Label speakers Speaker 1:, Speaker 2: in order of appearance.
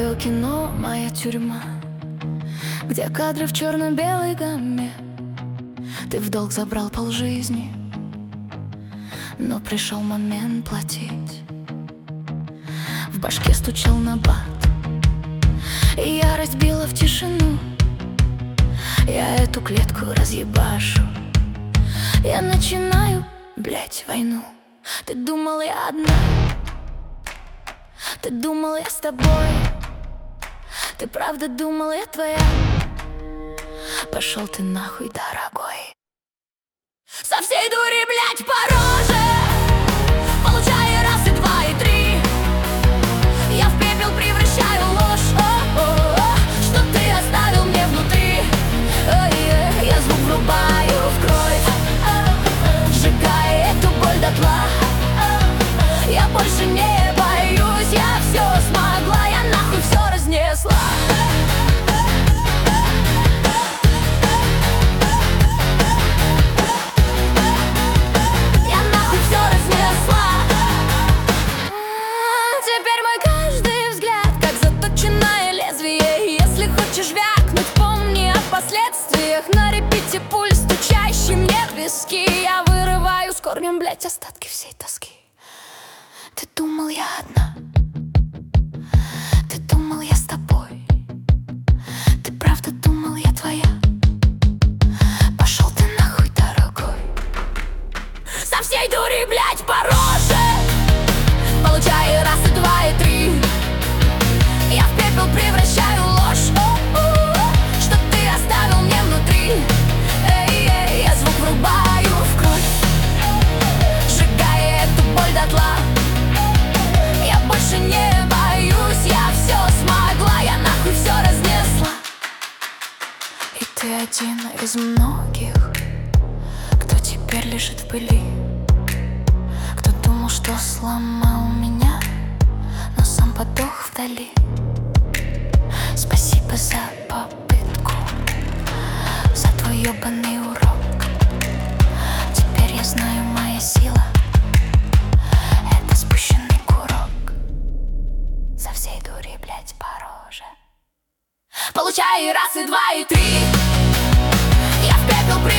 Speaker 1: Твое кино, моя тюрьма, где кадры в черно-белой гамме. Ты в долг забрал полжизни, но пришел момент платить. В башке стучал набат, и ярость била в тишину. Я эту клетку разъебашу, я начинаю, блять, войну. Ты думал, я одна, ты думал, я с тобой, ты правда думал, я твоя? Пошел ты нахуй, дорогой. Со всей дури, блять, по роже, получая раз и два и три. Я в пепел превращаю ложь, что ты оставил мне внутри. Я звук врубаю в кровь, сжигая эту боль дотла. Я больше не боюсь, я все смогла, я нахуй все разнесла. Я нахуй все разнесла. Теперь мой каждый взгляд как заточенное лезвие. Если хочешь вякнуть, помни о последствиях. На репите пульс, стучащий мне в виски. Я вырываю с корнем, блять, остатки всей тоски. Ты думал, я одна, ты думал, я с тобой, ты правда думал, я твоя? Пошел ты нахуй, дорогой. Со всей дури, блять, по роже, получаю раз и два и три. Я в пепел превращаю ложь, что ты оставил мне внутри. Я звук врубаю в кровь, сжигая эту боль дотла. Я больше не боюсь, я все смогла, я нахуй все разнесла. И ты один из многих, кто теперь лежит в пыли, кто думал, что сломал меня, но сам подох вдали. Спасибо за попытку, за твой ебаный урок. Теперь я знаю, моя сила — это спущенный курок. Со всей дури, блять, по роже, получай раз и два и три. Я в пепел